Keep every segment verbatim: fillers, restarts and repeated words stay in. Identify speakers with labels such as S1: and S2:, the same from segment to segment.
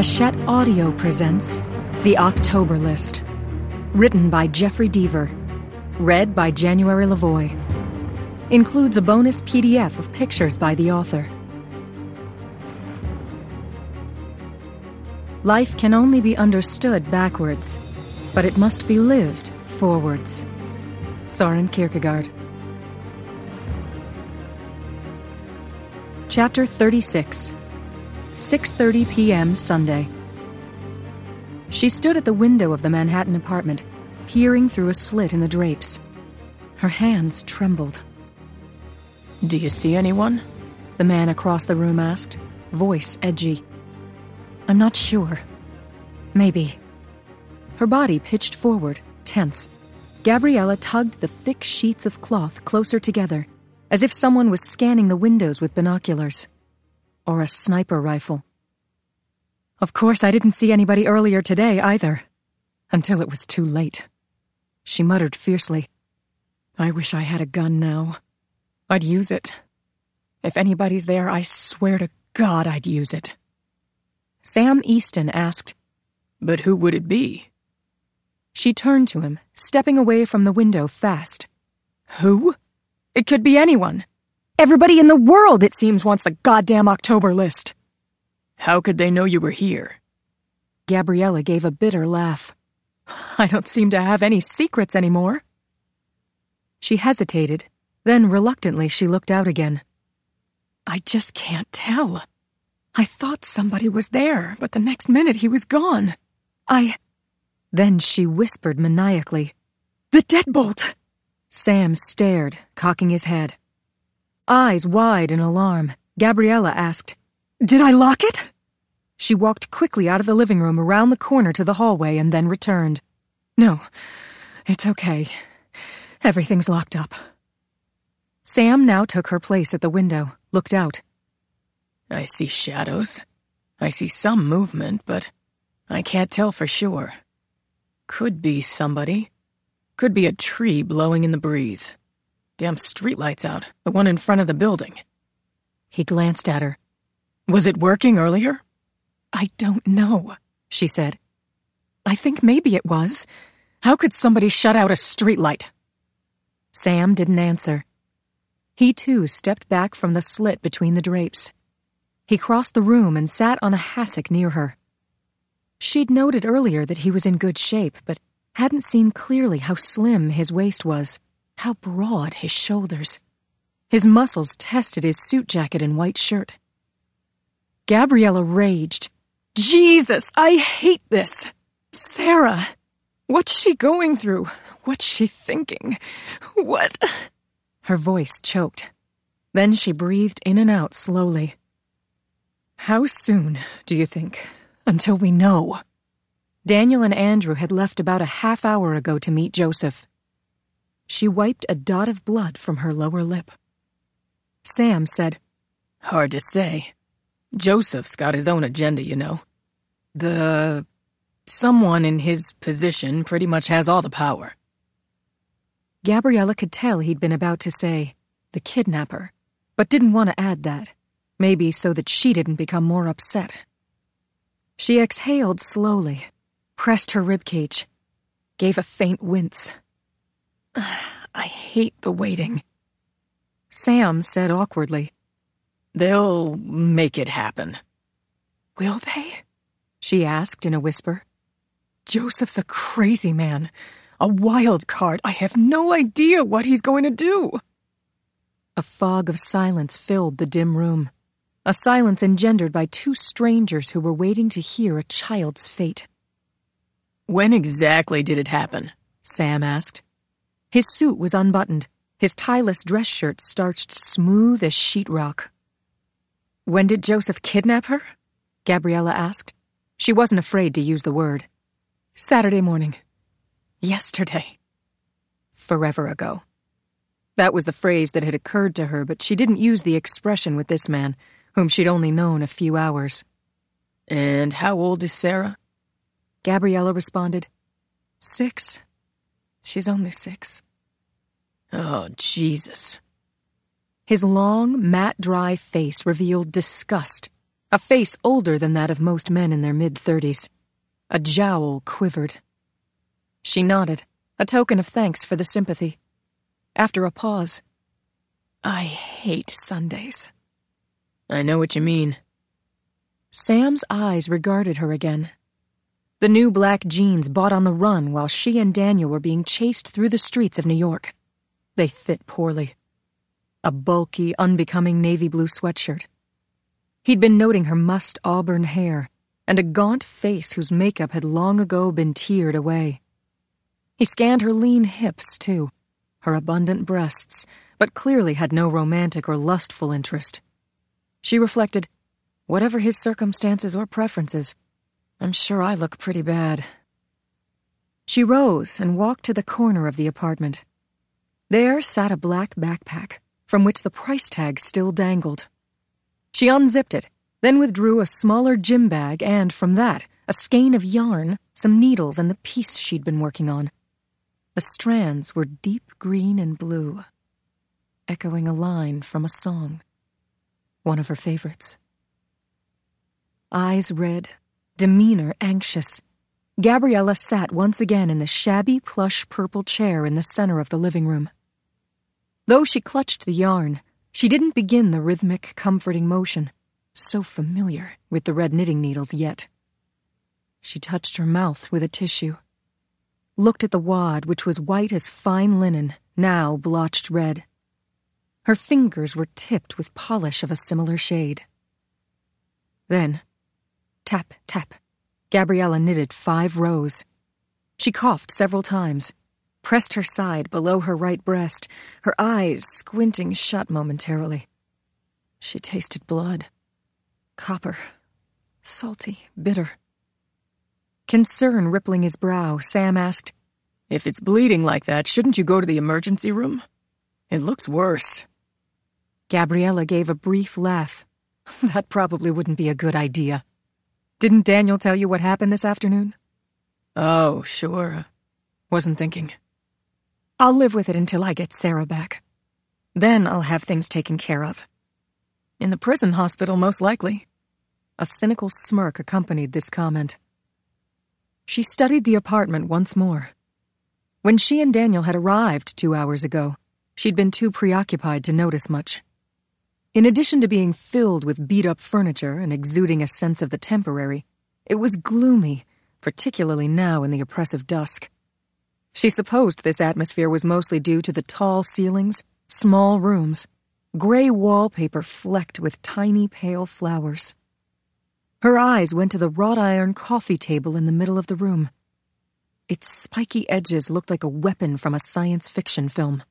S1: Hachette Audio presents The October List. Written by Jeffrey Deaver. Read by January Lavoie. Includes a bonus P D F of pictures by the author. Life can only be understood backwards, but it must be lived forwards. Søren Kierkegaard. Chapter thirty-six. six thirty p.m. Sunday. She stood at the window of the Manhattan apartment, peering through a slit in the drapes. Her hands trembled.
S2: "Do you see anyone?"
S1: the man across the room asked, voice edgy. "I'm not sure. Maybe." Her body pitched forward, tense. Gabriella tugged the thick sheets of cloth closer together, as if someone was scanning the windows with binoculars. Or a sniper rifle. Of course, I didn't see anybody earlier today, either. Until it was too late. She muttered fiercely. I wish I had a gun now. I'd use it. If anybody's there, I swear to God I'd use it. Sam Easton asked,
S2: "But who would it be?"
S1: She turned to him, stepping away from the window fast. Who? It could be anyone. Everybody in the world, it seems, wants the goddamn October list.
S2: How could they know you were here?
S1: Gabriella gave a bitter laugh. I don't seem to have any secrets anymore. She hesitated, then reluctantly she looked out again. I just can't tell. I thought somebody was there, but the next minute he was gone. I... Then she whispered maniacally, "The deadbolt!" Sam stared, cocking his head. Eyes wide in alarm, Gabriella asked, "Did I lock it?" She walked quickly out of the living room around the corner to the hallway and then returned. "No, it's okay. Everything's locked up." Sam now took her place at the window, looked out.
S2: I see shadows. I see some movement, but I can't tell for sure. Could be somebody. Could be a tree blowing in the breeze. Damn streetlights out, the one in front of the building.
S1: He glanced at her.
S2: Was it working earlier?
S1: I don't know, she said. I think maybe it was. How could somebody shut out a streetlight? Sam didn't answer. He too stepped back from the slit between the drapes. He crossed the room and sat on a hassock near her. She'd noted earlier that he was in good shape, but hadn't seen clearly how slim his waist was. How broad his shoulders. His muscles tested his suit jacket and white shirt. Gabriella raged. Jesus, I hate this! Sarah! What's she going through? What's she thinking? What? Her voice choked. Then she breathed in and out slowly. How soon, do you think? Until we know. Daniel and Andrew had left about a half hour ago to meet Joseph. She wiped a dot of blood from her lower lip. Sam said,
S2: Hard to say. Joseph's got his own agenda, you know. The... someone in his position pretty much has all the power.
S1: Gabriella could tell he'd been about to say, the kidnapper, but didn't want to add that, maybe so that she didn't become more upset. She exhaled slowly, pressed her ribcage, gave a faint wince. I hate the waiting. Sam said awkwardly,
S2: They'll make it happen.
S1: Will they? She asked in a whisper. Joseph's a crazy man, a wild card. I have no idea what he's going to do. A fog of silence filled the dim room, a silence engendered by two strangers who were waiting to hear a child's fate.
S2: When exactly did it happen?
S1: Sam asked. His suit was unbuttoned, his tieless dress shirt starched smooth as sheetrock. When did Joseph kidnap her? Gabriella asked. She wasn't afraid to use the word. Saturday morning. Yesterday. Forever ago. That was the phrase that had occurred to her, but she didn't use the expression with this man, whom she'd only known a few hours.
S2: And how old is Sarah?
S1: Gabriella responded. Six. She's only six.
S2: Oh, Jesus.
S1: His long, matte, dry face revealed disgust, a face older than that of most men in their mid-thirties. A jowl quivered. She nodded, a token of thanks for the sympathy. After a pause, "I hate Sundays."
S2: "I know what you mean."
S1: Sam's eyes regarded her again. The new black jeans bought on the run while she and Daniel were being chased through the streets of New York. They fit poorly. A bulky, unbecoming navy blue sweatshirt. He'd been noting her mussed auburn hair and a gaunt face whose makeup had long ago been teared away. He scanned her lean hips, too, her abundant breasts, but clearly had no romantic or lustful interest. She reflected, whatever his circumstances or preferences, I'm sure I look pretty bad. She rose and walked to the corner of the apartment. There sat a black backpack, from which the price tag still dangled. She unzipped it, then withdrew a smaller gym bag and, from that, a skein of yarn, some needles, and the piece she'd been working on. The strands were deep green and blue, echoing a line from a song, one of her favorites. Eyes red, demeanor anxious, Gabriella sat once again in the shabby plush purple chair in the center of the living room. Though she clutched the yarn, she didn't begin the rhythmic, comforting motion, so familiar with the red knitting needles yet. She touched her mouth with a tissue, looked at the wad, which was white as fine linen, now blotched red. Her fingers were tipped with polish of a similar shade. Then, tap, tap, Gabriella knitted five rows. She coughed several times, pressed her side below her right breast, her eyes squinting shut momentarily. She tasted blood. Copper. Salty, bitter. Concern rippling his brow, Sam asked,
S2: "If it's bleeding like that, shouldn't you go to the emergency room? It looks worse."
S1: Gabriella gave a brief laugh. That probably wouldn't be a good idea. Didn't Daniel tell you what happened this afternoon?
S2: Oh, sure. Wasn't thinking.
S1: I'll live with it until I get Sarah back. Then I'll have things taken care of.
S2: In the prison hospital, most likely.
S1: A cynical smirk accompanied this comment. She studied the apartment once more. When she and Daniel had arrived two hours ago, she'd been too preoccupied to notice much. In addition to being filled with beat-up furniture and exuding a sense of the temporary, it was gloomy, particularly now in the oppressive dusk. She supposed this atmosphere was mostly due to the tall ceilings, small rooms, gray wallpaper flecked with tiny pale flowers. Her eyes went to the wrought iron coffee table in the middle of the room. Its spiky edges looked like a weapon from a science fiction film.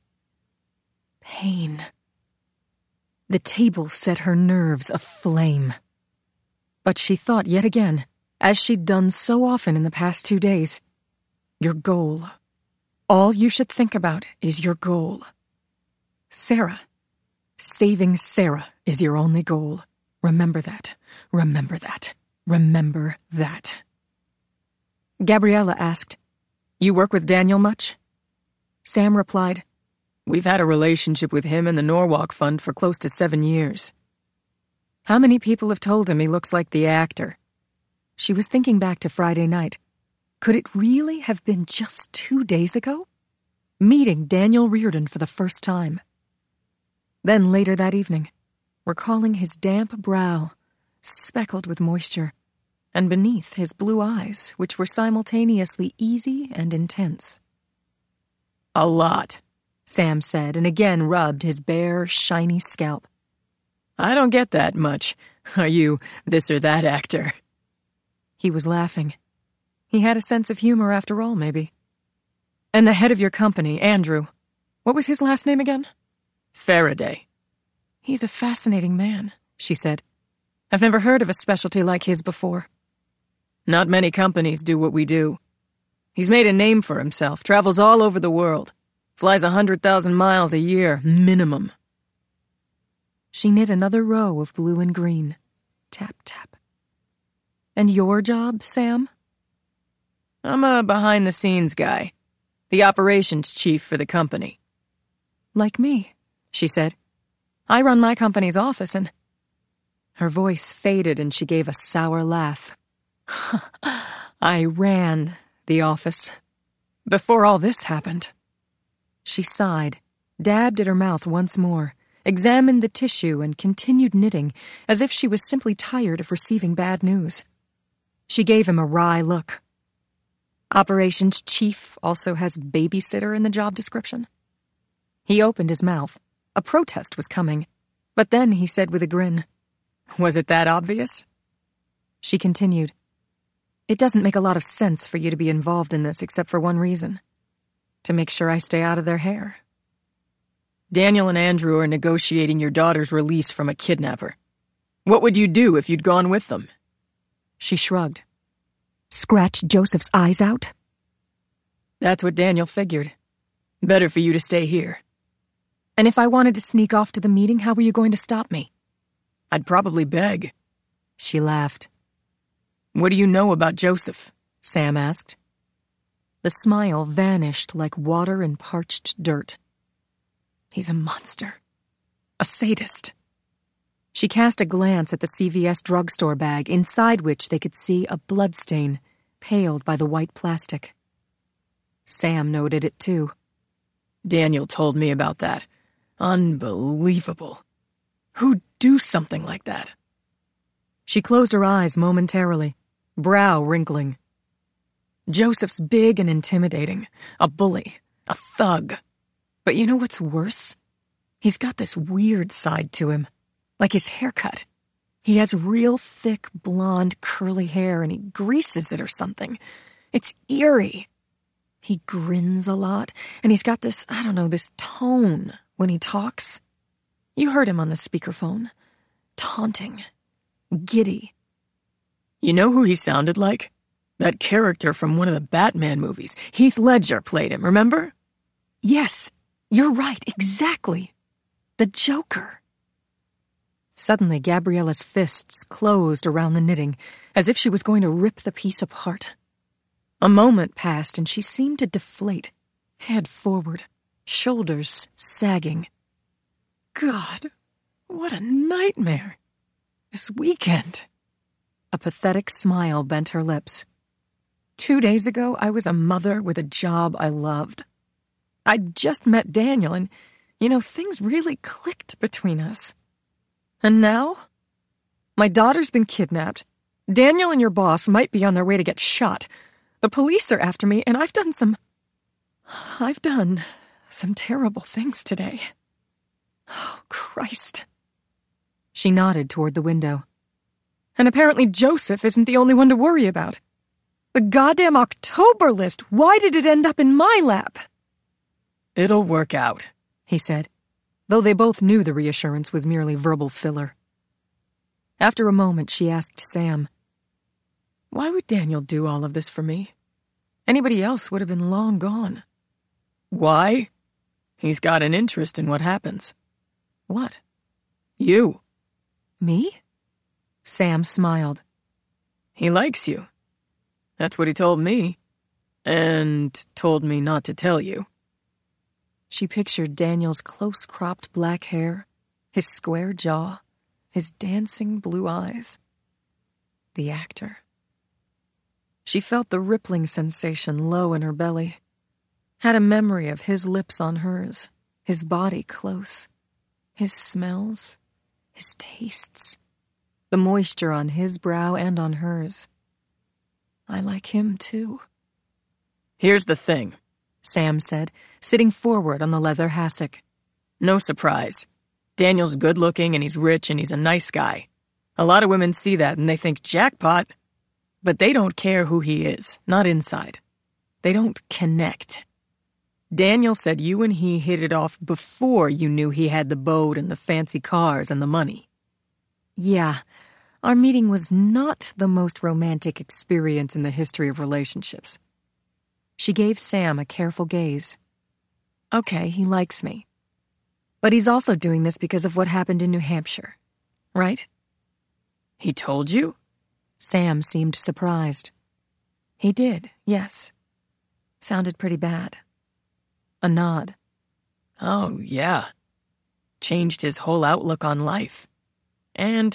S1: Pain. The table set her nerves aflame. But she thought yet again, as she'd done so often in the past two days, your goal. All you should think about is your goal. Sarah. Saving Sarah is your only goal. Remember that. Remember that. Remember that. Gabriella asked, "You work with Daniel much?" Sam replied,
S2: "We've had a relationship with him and the Norwalk Fund for close to seven years.
S1: How many people have told him he looks like the actor?" She was thinking back to Friday night. Could it really have been just two days ago? Meeting Daniel Reardon for the first time. Then later that evening, recalling his damp brow, speckled with moisture, and beneath his blue eyes, which were simultaneously easy and intense.
S2: "A lot,"
S1: Sam said, and again rubbed his bare, shiny scalp.
S2: "I don't get that much. Are you this or that actor?"
S1: He was laughing. He had a sense of humor after all, maybe. "And the head of your company, Andrew. What was his last name again?"
S2: "Faraday."
S1: "He's a fascinating man," she said. "I've never heard of a specialty like his before."
S2: "Not many companies do what we do. He's made a name for himself, travels all over the world, flies a hundred thousand miles a year, minimum."
S1: She knit another row of blue and green. Tap, tap. "And your job, Sam?"
S2: "I'm a behind-the-scenes guy, the operations chief for the company."
S1: "Like me," she said. "I run my company's office and..." Her voice faded and she gave a sour laugh. I ran the office. Before all this happened. She sighed, dabbed at her mouth once more, examined the tissue and continued knitting, as if she was simply tired of receiving bad news. She gave him a wry look. Operations Chief also has babysitter in the job description. He opened his mouth. A protest was coming, but then he said with a grin, "Was it that obvious?" She continued, "It doesn't make a lot of sense for you to be involved in this except for one reason. To make sure I stay out of their hair."
S2: Daniel and Andrew are negotiating your daughter's release from a kidnapper. What would you do if you'd gone with them?
S1: She shrugged. Scratch Joseph's eyes out?
S2: That's what Daniel figured. Better for you to stay here.
S1: And if I wanted to sneak off to the meeting, how were you going to stop me?
S2: I'd probably beg.
S1: She laughed.
S2: What do you know about Joseph?
S1: Sam asked. The smile vanished like water in parched dirt. He's a monster. A sadist. She cast a glance at the C V S drugstore bag, inside which they could see a bloodstain, paled by the white plastic. Sam noted it too.
S2: Daniel told me about that. Unbelievable. Who'd do something like that?
S1: She closed her eyes momentarily, brow wrinkling. Joseph's big and intimidating, a bully, a thug. But you know what's worse? He's got this weird side to him. Like his haircut. He has real thick, blonde, curly hair and he greases it or something. It's eerie. He grins a lot, and he's got this, I don't know, this tone when he talks. You heard him on the speakerphone. Taunting. Giddy.
S2: You know who he sounded like? That character from one of the Batman movies. Heath Ledger played him, remember?
S1: Yes, you're right, exactly. The Joker. Suddenly, Gabriella's fists closed around the knitting, as if she was going to rip the piece apart. A moment passed, and she seemed to deflate, head forward, shoulders sagging. God, what a nightmare. This weekend. A pathetic smile bent her lips. Two days ago, I was a mother with a job I loved. I'd just met Daniel, and, you know, things really clicked between us. And now? My daughter's been kidnapped. Daniel and your boss might be on their way to get shot. The police are after me, and I've done some... I've done some terrible things today. Oh, Christ. She nodded toward the window. And apparently Joseph isn't the only one to worry about. The goddamn October list, why did it end up in my lap?
S2: It'll work out,
S1: he said, though they both knew the reassurance was merely verbal filler. After a moment, she asked Sam, "Why would Daniel do all of this for me? Anybody else would have been long gone."
S2: Why? He's got an interest in what happens.
S1: What?
S2: You.
S1: Me? Sam smiled.
S2: He likes you. That's what he told me. And told me not to tell you.
S1: She pictured Daniel's close-cropped black hair, his square jaw, his dancing blue eyes. The actor. She felt the rippling sensation low in her belly. Had a memory of his lips on hers, his body close, his smells, his tastes, the moisture on his brow and on hers. I like him, too.
S2: Here's the thing,
S1: Sam said, sitting forward on the leather hassock.
S2: No surprise. Daniel's good-looking and he's rich and he's a nice guy. A lot of women see that and they think, jackpot. But they don't care who he is, not inside. They don't connect. Daniel said you and he hit it off before you knew he had the boat and the fancy cars and the money.
S1: Yeah, our meeting was not the most romantic experience in the history of relationships. She gave Sam a careful gaze. Okay, he likes me. But he's also doing this because of what happened in New Hampshire, right?
S2: He told you?
S1: Sam seemed surprised. He did, yes. Sounded pretty bad. A nod.
S2: Oh, yeah. Changed his whole outlook on life. And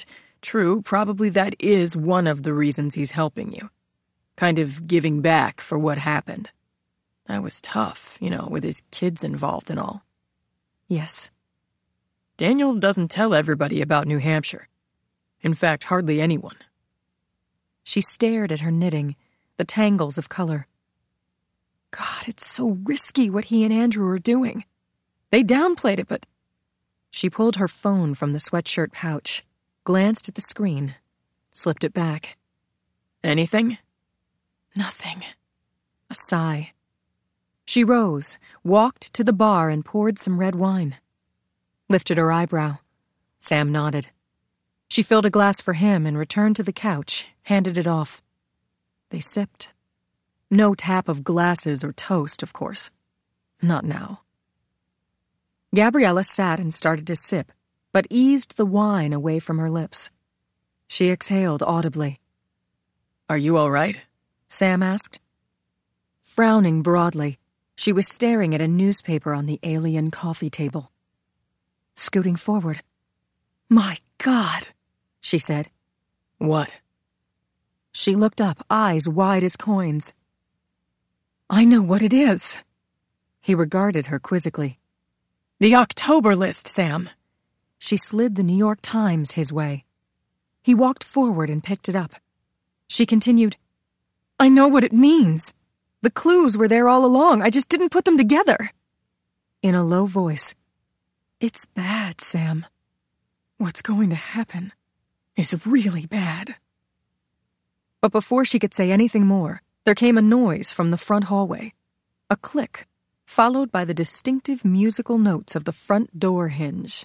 S2: True, probably that is one of the reasons he's helping you. Kind of giving back for what happened. That was tough, you know, with his kids involved and all.
S1: Yes.
S2: Daniel doesn't tell everybody about New Hampshire. In fact, hardly anyone.
S1: She stared at her knitting, the tangles of color. God, it's so risky what he and Andrew are doing. They downplayed it, but... She pulled her phone from the sweatshirt pouch, glanced at the screen, slipped it back.
S2: Anything?
S1: Nothing. A sigh. She rose, walked to the bar and poured some red wine. Lifted her eyebrow. Sam nodded. She filled a glass for him and returned to the couch, handed it off. They sipped. No tap of glasses or toast, of course. Not now. Gabriella sat and started to sip, but eased the wine away from her lips. She exhaled audibly.
S2: Are you all right?
S1: Sam asked. Frowning broadly, she was staring at a newspaper on the alien coffee table. Scooting forward. My God, she said.
S2: What?
S1: She looked up, eyes wide as coins. I know what it is. He regarded her quizzically.
S2: The October list, Sam.
S1: She slid the New York Times his way. He walked forward and picked it up. She continued, I know what it means. The clues were there all along. I just didn't put them together. In a low voice, It's bad, Sam. What's going to happen is really bad. But before she could say anything more, there came a noise from the front hallway. A click, followed by the distinctive musical notes of the front door hinge.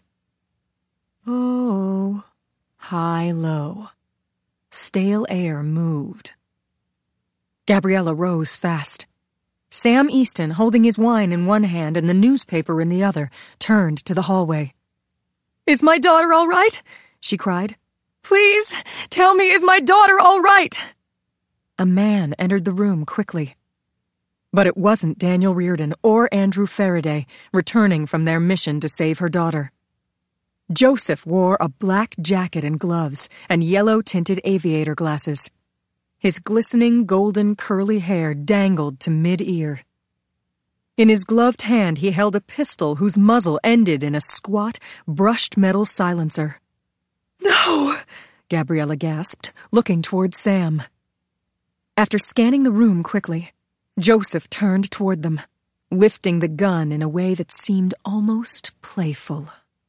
S1: Oh, high-low. Stale air moved. Gabriella rose fast. Sam Easton, holding his wine in one hand and the newspaper in the other, turned to the hallway. Is my daughter all right? She cried. Please, tell me, is my daughter all right? A man entered the room quickly. But it wasn't Daniel Reardon or Andrew Faraday returning from their mission to save her daughter. Joseph wore a black jacket and gloves and yellow-tinted aviator glasses. His glistening golden curly hair dangled to mid-ear. In his gloved hand he held a pistol whose muzzle ended in a squat, brushed metal silencer. No! Gabriella gasped, looking toward Sam. After scanning the room quickly, Joseph turned toward them, lifting the gun in a way that seemed almost playful.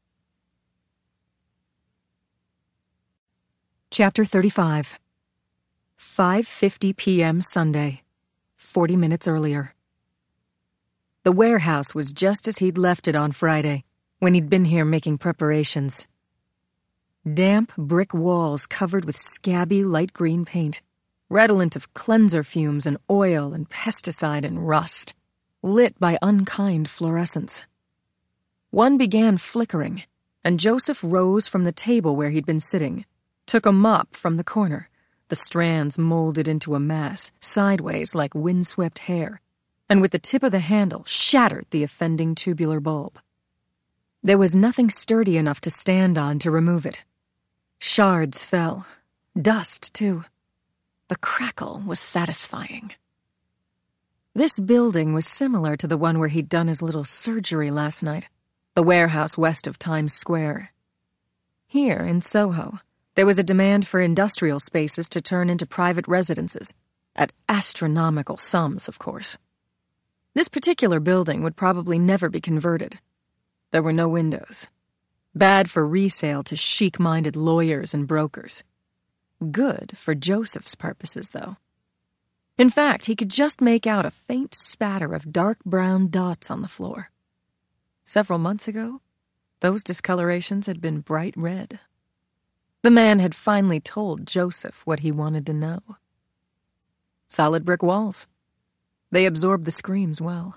S1: Chapter thirty-five. five fifty p.m. Sunday, forty minutes earlier. The warehouse was just as he'd left it on Friday, when he'd been here making preparations. Damp brick walls covered with scabby light green paint, redolent of cleanser fumes and oil and pesticide and rust, lit by unkind fluorescence. One began flickering, and Joseph rose from the table where he'd been sitting, took a mop from the corner, the strands molded into a mass, sideways like windswept hair, and with the tip of the handle shattered the offending tubular bulb. There was nothing sturdy enough to stand on to remove it. Shards fell. Dust, too. The crackle was satisfying. This building was similar to the one where he'd done his little surgery last night, the warehouse west of Times Square. Here, in Soho, there was a demand for industrial spaces to turn into private residences, at astronomical sums, of course. This particular building would probably never be converted. There were no windows. Bad for resale to chic-minded lawyers and brokers. Good for Joseph's purposes, though. In fact, he could just make out a faint spatter of dark brown dots on the floor. Several months ago, those discolorations had been bright red. The man had finally told Joseph what he wanted to know. Solid brick walls. They absorbed the screams well.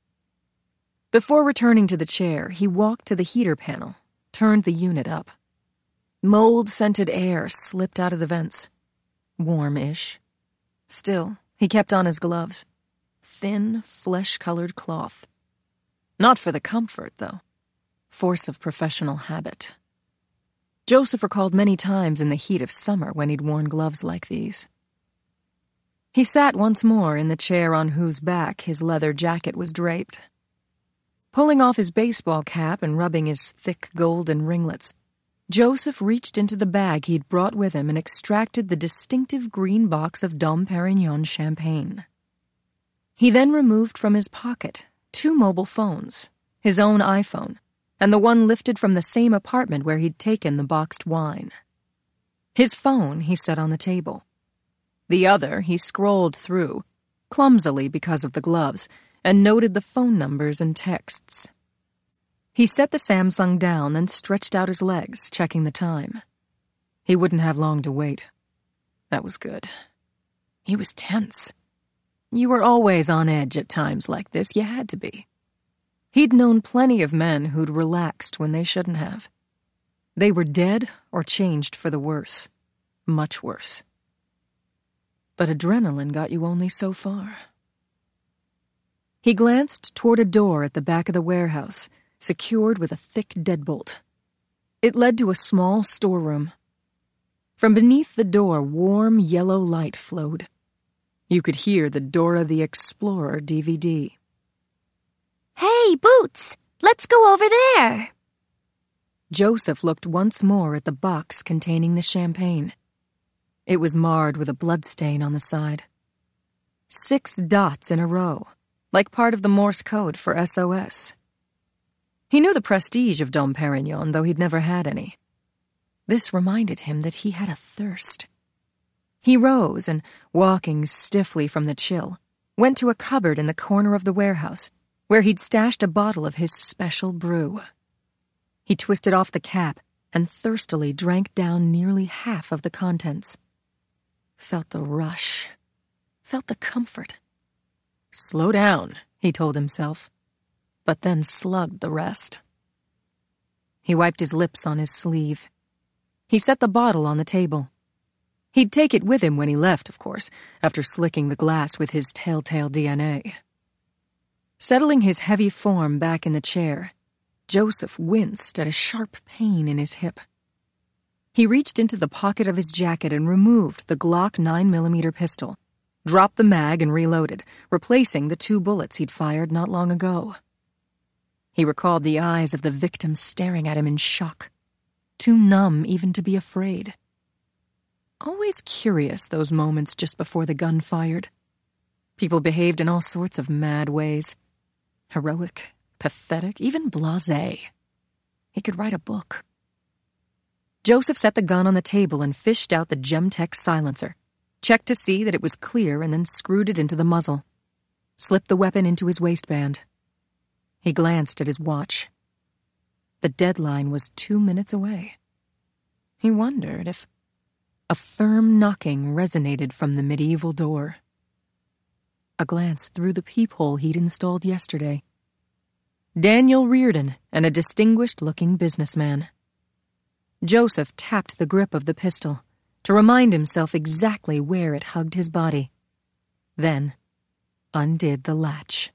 S1: Before returning to the chair, he walked to the heater panel, turned the unit up. Mold-scented air slipped out of the vents. Warm-ish. Still, he kept on his gloves. Thin, flesh-colored cloth. Not for the comfort, though. Force of professional habit. Joseph recalled many times in the heat of summer when he'd worn gloves like these. He sat once more in the chair on whose back his leather jacket was draped. Pulling off his baseball cap and rubbing his thick golden ringlets, Joseph reached into the bag he'd brought with him and extracted the distinctive green box of Dom Perignon champagne. He then removed from his pocket two mobile phones, his own iPhone, and the one lifted from the same apartment where he'd taken the boxed wine. His phone he set on the table. The other he scrolled through, clumsily because of the gloves, and noted the phone numbers and texts. He set the Samsung down and stretched out his legs, checking the time. He wouldn't have long to wait. That was good. He was tense. You were always on edge at times like this. You had to be. He'd known plenty of men who'd relaxed when they shouldn't have. They were dead or changed for the worse. Much worse. But adrenaline got you only so far. He glanced toward a door at the back of the warehouse, secured with a thick deadbolt. It led to a small storeroom. From beneath the door, warm yellow light flowed. You could hear the Dora the Explorer D V D.
S3: Hey, Boots! Let's go over there!
S1: Joseph looked once more at the box containing the champagne. It was marred with a bloodstain on the side. Six dots in a row, like part of the Morse code for S O S. He knew the prestige of Dom Perignon, though he'd never had any. This reminded him that he had a thirst. He rose and, walking stiffly from the chill, went to a cupboard in the corner of the warehouse, where he'd stashed a bottle of his special brew. He twisted off the cap and thirstily drank down nearly half of the contents. Felt the rush. Felt the comfort. Slow down, he told himself, but then slugged the rest. He wiped his lips on his sleeve. He set the bottle on the table. He'd take it with him when he left, of course, after slicking the glass with his telltale D N A. Settling his heavy form back in the chair, Joseph winced at a sharp pain in his hip. He reached into the pocket of his jacket and removed the Glock nine millimeter pistol, dropped the mag and reloaded, replacing the two bullets he'd fired not long ago. He recalled the eyes of the victim staring at him in shock, too numb even to be afraid. Always curious, those moments just before the gun fired. People behaved in all sorts of mad ways. Heroic, pathetic, even blasé. He could write a book. Joseph set the gun on the table and fished out the Gemtech silencer, checked to see that it was clear and then screwed it into the muzzle, slipped the weapon into his waistband. He glanced at his watch. The deadline was two minutes away. He wondered if... A firm knocking resonated from the medieval door. A glance through the peephole he'd installed yesterday. Daniel Reardon and a distinguished-looking businessman. Joseph tapped the grip of the pistol to remind himself exactly where it hugged his body. Then undid the latch.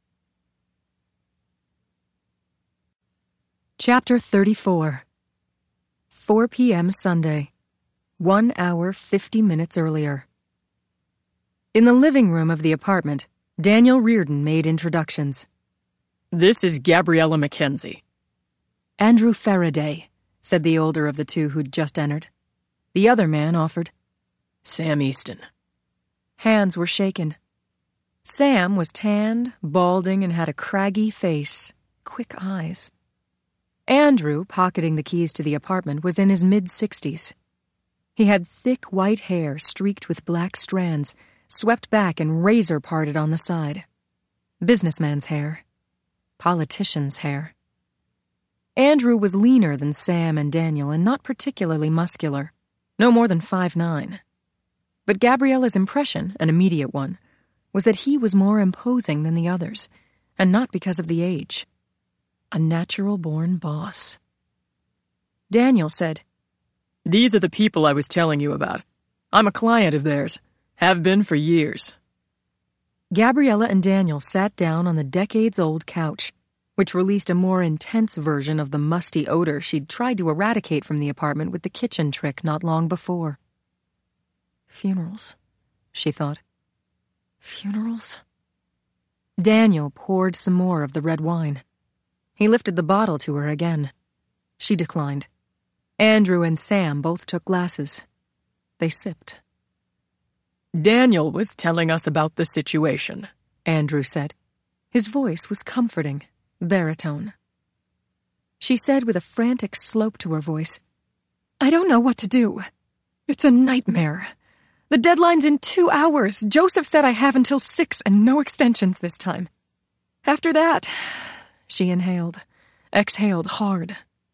S1: Chapter thirty-four. four p.m. Sunday. One hour, fifty minutes earlier. In the living room of the apartment, Daniel Reardon made introductions.
S2: This is Gabriella Mackenzie.
S1: Andrew Faraday, said the older of the two who'd just entered. The other man offered.
S2: Sam Easton.
S1: Hands were shaken. Sam was tanned, balding, and had a craggy face, quick eyes. Andrew, pocketing the keys to the apartment, was in his mid-sixties. He had thick white hair streaked with black strands, swept back and razor-parted on the side. Businessman's hair. Politician's hair. Andrew was leaner than Sam and Daniel and not particularly muscular, no more than five nine. But Gabriella's impression, an immediate one, was that he was more imposing than the others, and not because of the age. A natural-born boss. Daniel said,
S2: These are the people I was telling you about. I'm a client of theirs. Have been for years.
S1: Gabriella and Daniel sat down on the decades-old couch, which released a more intense version of the musty odor she'd tried to eradicate from the apartment with the kitchen trick not long before. Funerals, she thought. Funerals? Daniel poured some more of the red wine. He lifted the bottle to her again. She declined. Andrew and Sam both took glasses. They sipped.
S2: Daniel was telling us about the situation,
S1: Andrew said. His voice was comforting, baritone. She said with a frantic slope to her voice, I don't know what to do. It's a nightmare. The deadline's in two hours. Joseph said I have until six and no extensions this time. After that, she inhaled, exhaled hard.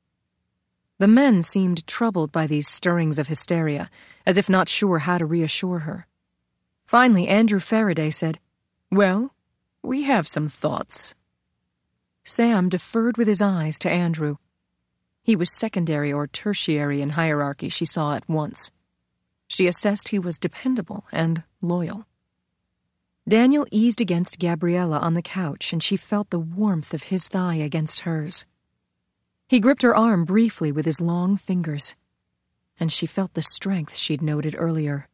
S1: The men seemed troubled by these stirrings of hysteria, as if not sure how to reassure her. Finally, Andrew Faraday said, Well, we have some thoughts. Sam deferred with his eyes to Andrew. He was secondary or tertiary in hierarchy, she saw at once. She assessed he was dependable and loyal. Daniel eased against Gabriella on the couch, and she felt the warmth of his thigh against hers. He gripped her arm briefly with his long fingers, and she felt the strength she'd noted earlier.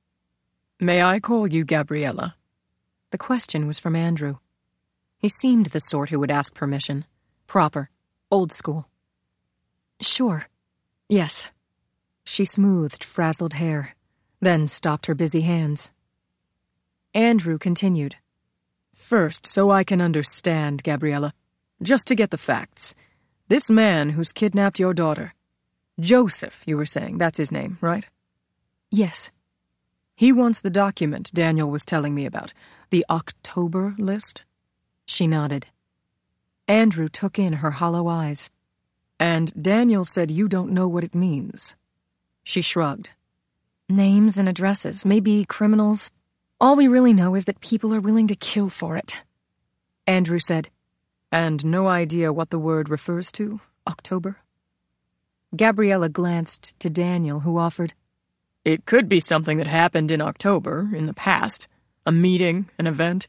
S2: May I call you Gabriella?
S1: The question was from Andrew. He seemed the sort who would ask permission. Proper. Old school. Sure. Yes. She smoothed frazzled hair, then stopped her busy hands. Andrew continued.
S2: First, so I can understand, Gabriella, just to get the facts. This man who's kidnapped your daughter, Joseph, you were saying, that's his name, right?
S1: Yes.
S2: He wants the document Daniel was telling me about, the October list?
S1: She nodded. Andrew took in her hollow eyes.
S2: And Daniel said you don't know what it means.
S1: She shrugged. Names and addresses, maybe criminals. All we really know is that people are willing to kill for it. Andrew said,
S2: And no idea what the word refers to, October?
S1: Gabriella glanced to Daniel, who offered,
S2: It could be something that happened in October, in the past. A meeting, an event.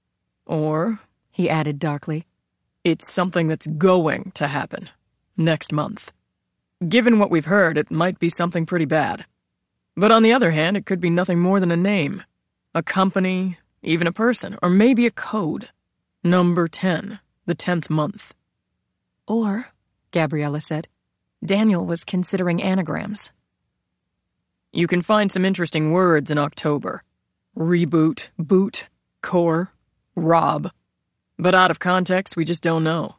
S2: Or,
S1: he added darkly,
S2: it's something that's going to happen. Next month. Given what we've heard, it might be something pretty bad. But on the other hand, it could be nothing more than a name. A company, even a person, or maybe a code. Number ten, the tenth month.
S1: Or, Gabriella said, Daniel was considering anagrams.
S2: You can find some interesting words in October. Reboot, boot, core, rob. But out of context, we just don't know.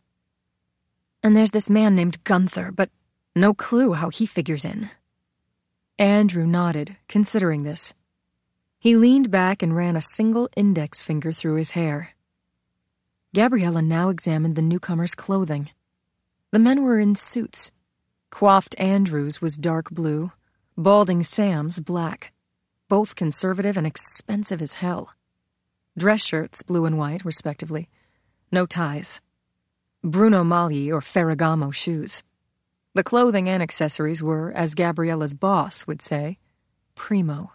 S1: And there's this man named Gunther, but no clue how he figures in. Andrew nodded, considering this. He leaned back and ran a single index finger through his hair. Gabriella now examined the newcomer's clothing. The men were in suits. Coiffed Andrew's was dark blue, balding Sam's black, both conservative and expensive as hell. Dress shirts, blue and white, respectively. No ties. Bruno Magli or Ferragamo shoes. The clothing and accessories were, as Gabriella's boss would say, primo.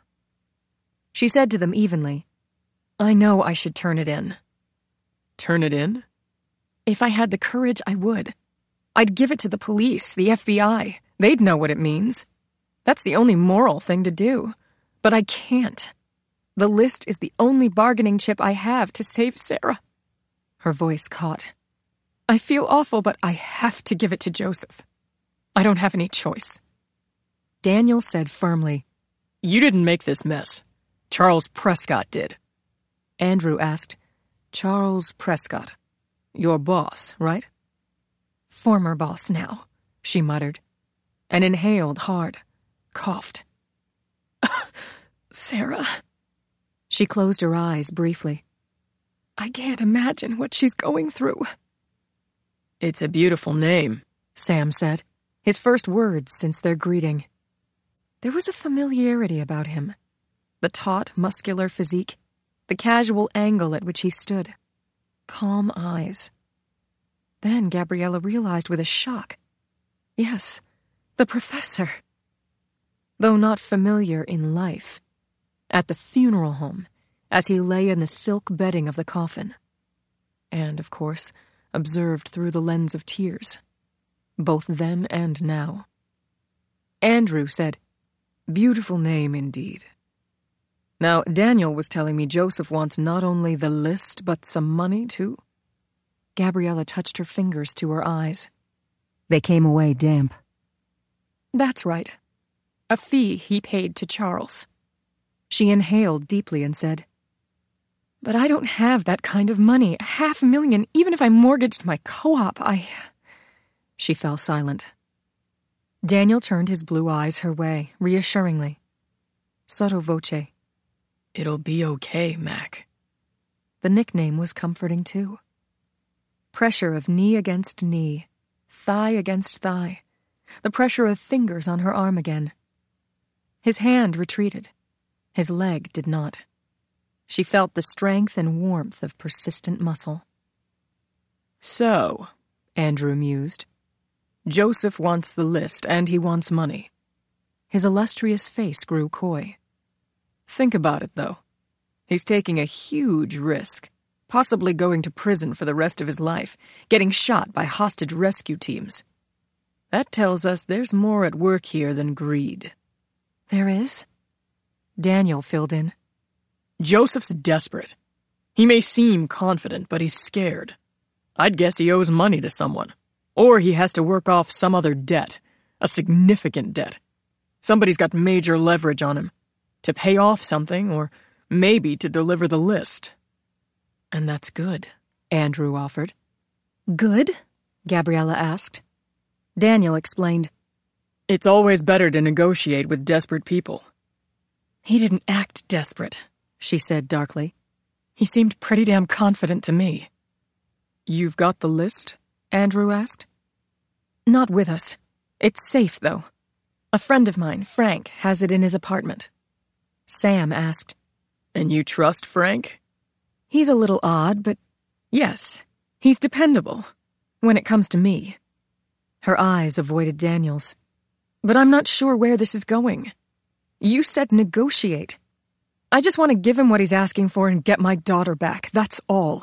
S1: She said to them evenly, I know I should turn it in.
S2: Turn it in?
S1: If I had the courage, I would. I'd give it to the police, the F B I. They'd know what it means. That's the only moral thing to do. But I can't. The list is the only bargaining chip I have to save Sarah. Her voice caught. I feel awful, but I have to give it to Joseph. I don't have any choice. Daniel said firmly,
S2: You didn't make this mess. Charles Prescott did.
S1: Andrew asked, Charles Prescott. Your boss, right? Former boss now, she muttered, and inhaled hard, coughed. Sarah. She closed her eyes briefly. I can't imagine what she's going through.
S2: It's a beautiful name,
S1: Sam said, his first words since their greeting. There was a familiarity about him. The taut, muscular physique, the casual angle at which he stood. Calm eyes. Then Gabriella realized with a shock. Yes, the professor. Though not familiar in life. At the funeral home, as he lay in the silk bedding of the coffin. And, of course, observed through the lens of tears, both then and now. Andrew said, "Beautiful name indeed. Now, Daniel was telling me Joseph wants not only the list, but some money, too." Gabriella touched her fingers to her eyes. They came away damp. "That's right. A fee he paid to Charles." She inhaled deeply and said, "But I don't have that kind of money. Half a million, even if I mortgaged my co-op, I..." She fell silent. Daniel turned his blue eyes her way, reassuringly. Sotto voce,
S2: "It'll be okay, Mac."
S1: The nickname was comforting, too. Pressure of knee against knee, thigh against thigh, the pressure of fingers on her arm again. His hand retreated. His leg did not. She felt the strength and warmth of persistent muscle.
S2: "So," Andrew mused, "Joseph wants the list, and he wants money."
S1: His illustrious face grew coy.
S2: "Think about it, though. He's taking a huge risk, possibly going to prison for the rest of his life, getting shot by hostage rescue teams. That tells us there's more at work here than greed."
S1: "There is?" Daniel filled in.
S2: "Joseph's desperate. He may seem confident, but he's scared. I'd guess he owes money to someone. Or he has to work off some other debt, a significant debt. Somebody's got major leverage on him, to pay off something, or maybe to deliver the list."
S1: "And that's good," Andrew offered. "Good?" Gabriella asked. Daniel explained,
S2: "It's always better to negotiate with desperate people."
S1: "He didn't act desperate," she said darkly. "He seemed pretty damn confident to me."
S2: "You've got the list?"
S1: Andrew asked. "Not with us. It's safe, though. A friend of mine, Frank, has it in his apartment." Sam asked,
S2: "And you trust Frank?"
S1: "He's a little odd, but yes, he's dependable, when it comes to me." Her eyes avoided Daniel's. "But I'm not sure where this is going. You said negotiate. I just want to give him what he's asking for and get my daughter back, that's all."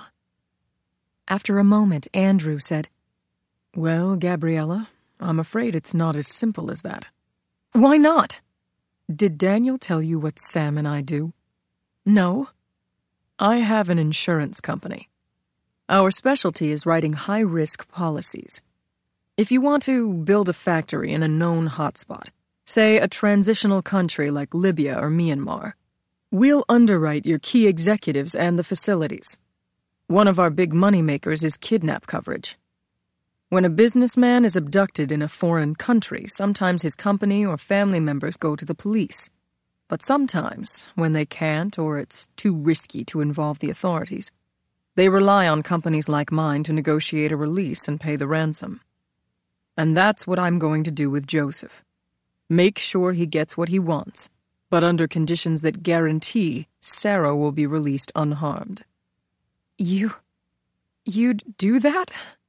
S1: After a moment, Andrew said,
S2: "Well, Gabriella, I'm afraid it's not as simple as that."
S1: "Why not?"
S2: "Did Daniel tell you what Sam and I do?"
S1: "No."
S2: "I have an insurance company. Our specialty is writing high-risk policies. If you want to build a factory in a known hotspot, say a transitional country like Libya or Myanmar, we'll underwrite your key executives and the facilities. One of our big moneymakers is kidnap coverage. When a businessman is abducted in a foreign country, sometimes his company or family members go to the police. But sometimes, when they can't or it's too risky to involve the authorities, they rely on companies like mine to negotiate a release and pay the ransom. And that's what I'm going to do with Joseph. Make sure he gets what he wants, but under conditions that guarantee Sarah will be released unharmed."
S1: You... you'd do that?"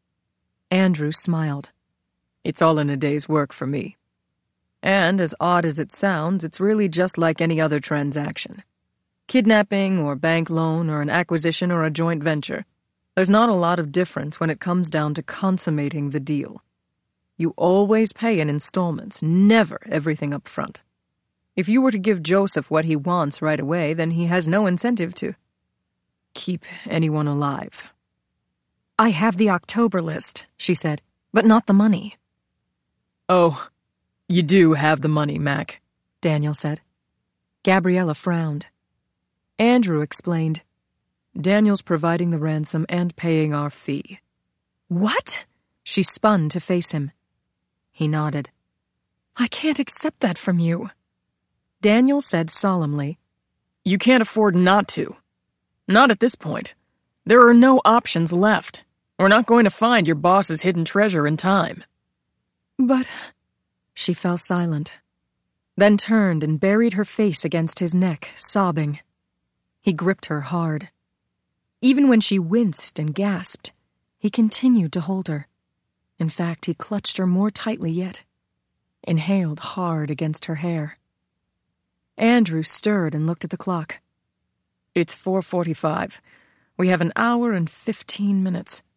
S1: Andrew smiled.
S2: "It's all in a day's work for me. And as odd as it sounds, it's really just like any other transaction. Kidnapping or bank loan or an acquisition or a joint venture. There's not a lot of difference when it comes down to consummating the deal. You always pay in installments, never everything up front. If you were to give Joseph what he wants right away, then he has no incentive to keep anyone alive."
S1: "I have the October list," she said, "but not the money."
S2: "Oh, you do have the money, Mac,"
S1: Daniel said. Gabriella frowned. Andrew explained,
S2: "Daniel's providing the ransom and paying our fee."
S1: "What?"
S2: She spun to face him.
S1: He nodded.
S2: "I can't accept that from you."
S1: Daniel said solemnly,
S2: "You can't afford not to. Not at this point. There are no options left. We're not going to find your boss's hidden treasure in time."
S1: "But..." She fell silent, then turned and buried her face against his neck, sobbing. He gripped her hard. Even when she winced and gasped, he continued to hold her. In fact, he clutched her more tightly yet, inhaled hard against her hair. Andrew stirred and looked at the clock.
S2: "It's four forty-five. We have an hour and fifteen minutes.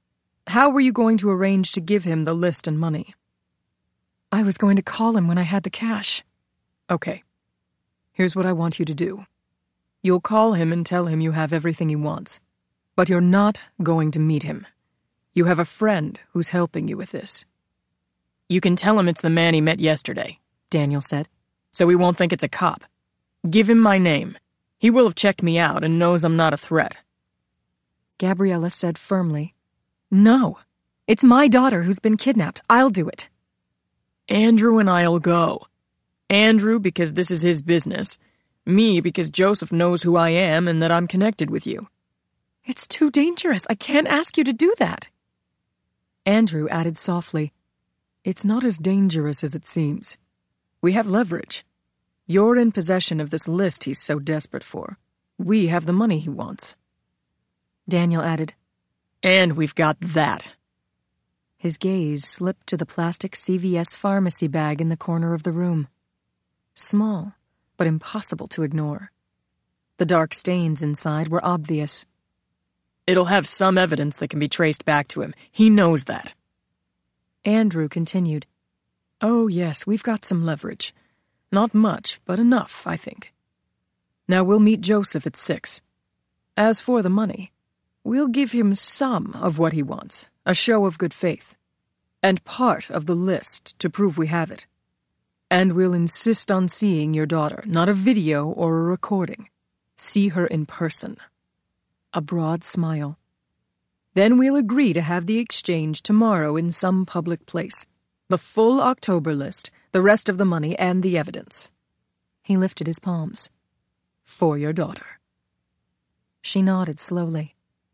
S2: How were you going to arrange to give him the list and money?
S1: I was going to call him when I had the cash.
S2: Okay. Here's what I want you to do. You'll call him and tell him you have everything he wants. But you're not going to meet him. You have a friend who's helping you with this. You can tell him it's the man he met yesterday, Daniel said, so he won't think it's a cop. Give him my name. He will have checked me out and knows I'm not a threat.
S1: Gabriella said firmly, "No, it's my daughter who's been kidnapped. I'll do it."
S2: Andrew and I'll go. Andrew because this is his business. Me because Joseph knows who I am and that I'm connected with you.
S1: It's too dangerous. I can't ask you to do that.
S2: Andrew added softly, "It's not as dangerous as it seems. We have leverage. You're in possession of this list he's so desperate for. We have the money he wants."
S1: Daniel added,
S2: "And we've got that."
S1: His gaze slipped to the plastic C V S pharmacy bag in the corner of the room. Small, but impossible to ignore. The dark stains inside were obvious.
S2: It'll have some evidence that can be traced back to him. He knows that.
S1: Andrew continued,
S2: "Oh, yes, we've got some leverage. Not much, but enough, I think. Now we'll meet Joseph at six. As for the money, we'll give him some of what he wants, a show of good faith, and part of the list to prove we have it. And we'll insist on seeing your daughter, not a video or a recording. See her in person." A broad smile. "Then we'll agree to have the exchange tomorrow in some public place. The full October list, the rest of the money, and the evidence."
S1: He lifted his palms.
S2: "For your daughter."
S1: She nodded slowly.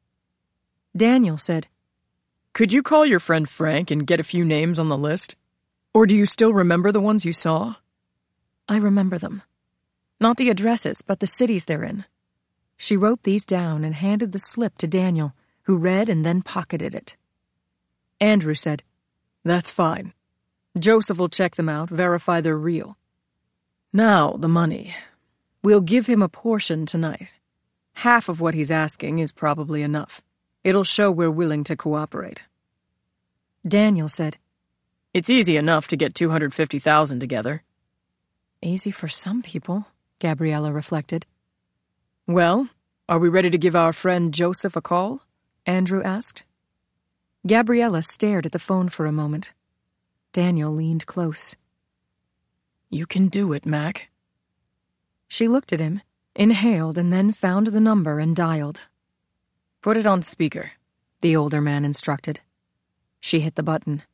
S2: Daniel said, "Could you call your friend Frank and get a few names on the list? Or do you still remember the ones you saw?"
S1: "I remember them. Not the addresses, but the cities they're in." She wrote these down and handed the slip to Daniel, who read and then pocketed it.
S2: Andrew said, "That's fine. Joseph will check them out, verify they're real. Now, the money. We'll give him a portion tonight. Half of what he's asking is probably enough. It'll show we're willing to cooperate."
S1: Daniel said,
S2: "It's easy enough to get two hundred fifty thousand dollars together."
S1: "Easy for some people," Gabriella reflected.
S2: "Well, are we ready to give our friend Joseph a call?" Andrew asked.
S1: Gabriella stared at the phone for a moment. Daniel leaned close.
S2: "You can do it, Mac."
S1: She looked at him, inhaled, and then found the number and dialed.
S2: "Put it on speaker,"
S1: the older man instructed. She hit the button.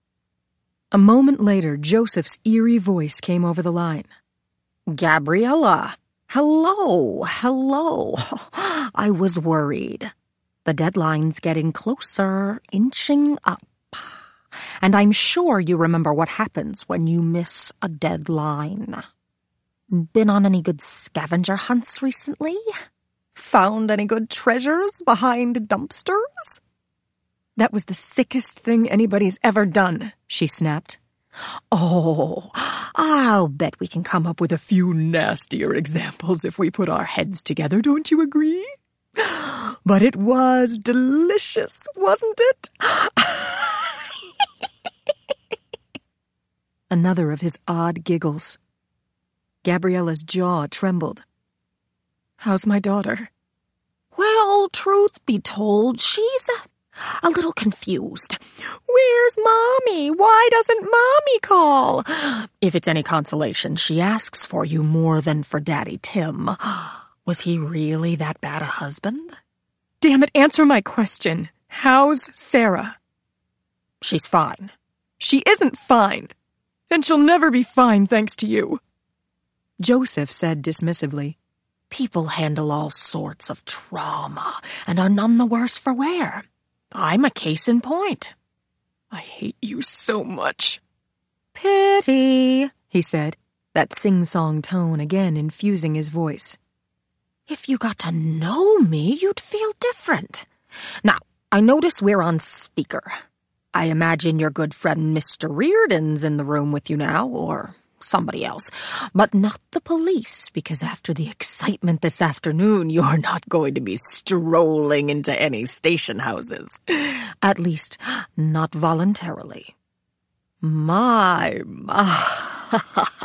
S1: A moment later, Joseph's eerie voice came over the line.
S4: "Gabriella, hello, hello. I was worried. The deadline's getting closer, inching up. And I'm sure you remember what happens when you miss a deadline. Been on any good scavenger hunts recently? Found any good treasures behind dumpsters?"
S1: "That was the sickest thing anybody's ever done," she snapped.
S4: "Oh, I'll bet we can come up with a few
S2: few nastier examples if we put our heads together, don't you agree?
S4: But it was delicious, wasn't it?"
S1: Another of his odd giggles. Gabriella's jaw trembled.
S2: "How's my daughter?"
S4: "Well, truth be told, she's a, a little confused. Where's Mommy? Why doesn't Mommy call? If it's any consolation, she asks for you more than for Daddy Tim. Was he really that bad a husband?"
S1: "Damn it, answer my question. How's Sarah?"
S4: "She's fine."
S1: "She isn't fine."
S2: "Then she'll never be fine thanks to you."
S1: Joseph said dismissively,
S4: "People handle all sorts of trauma and are none the worse for wear. I'm a case in point."
S2: "I hate you so much."
S1: "Pity," he said, that sing-song tone again infusing his voice.
S4: "If you got to know me, you'd feel different. Now, I notice we're on speaker. I imagine your good friend Mister Reardon's in the room with you now, or somebody else. But not the police, because after the excitement this afternoon, you're not going to be strolling into any station houses. At least, not voluntarily. My, my.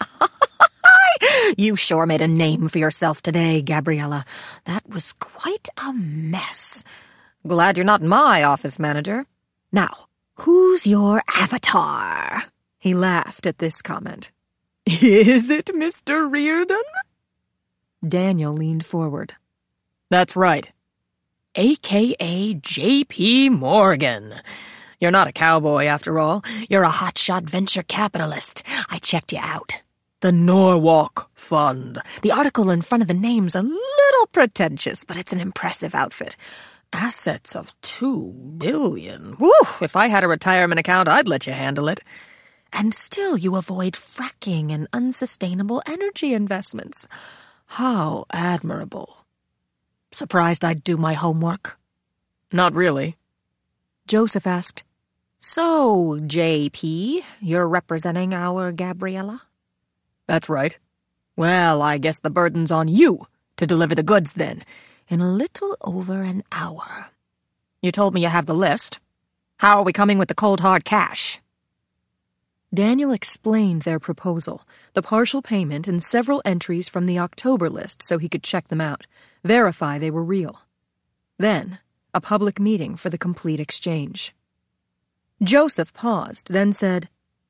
S4: You sure made a name for yourself today, Gabriella. That was quite a mess. Glad you're not my office manager. Now, who's your avatar? He laughed at this comment.
S2: Is it Mister Reardon?
S1: Daniel leaned forward.
S2: That's right. A K A J P Morgan. You're not a cowboy, after all. You're a hotshot venture capitalist. I checked you out. The Norwalk Fund.
S4: The article in front of the name's a little pretentious, but it's an impressive outfit.
S2: Assets of two billion. Woo! If I had a retirement account, I'd let you handle it.
S4: And still you avoid fracking and unsustainable energy investments. How admirable. Surprised I'd do my homework?
S2: Not really.
S1: Joseph asked,
S4: So, J P, you're representing our Gabriella?
S2: That's right.
S4: Well, I guess the burden's on you to deliver the goods then, in a little over an hour. You told me you have the list. How are we coming with the cold hard cash?
S1: Daniel explained their proposal, the partial payment and several entries from the October list so he could check them out, verify they were real. Then, a public meeting for the complete exchange. Joseph paused, then said,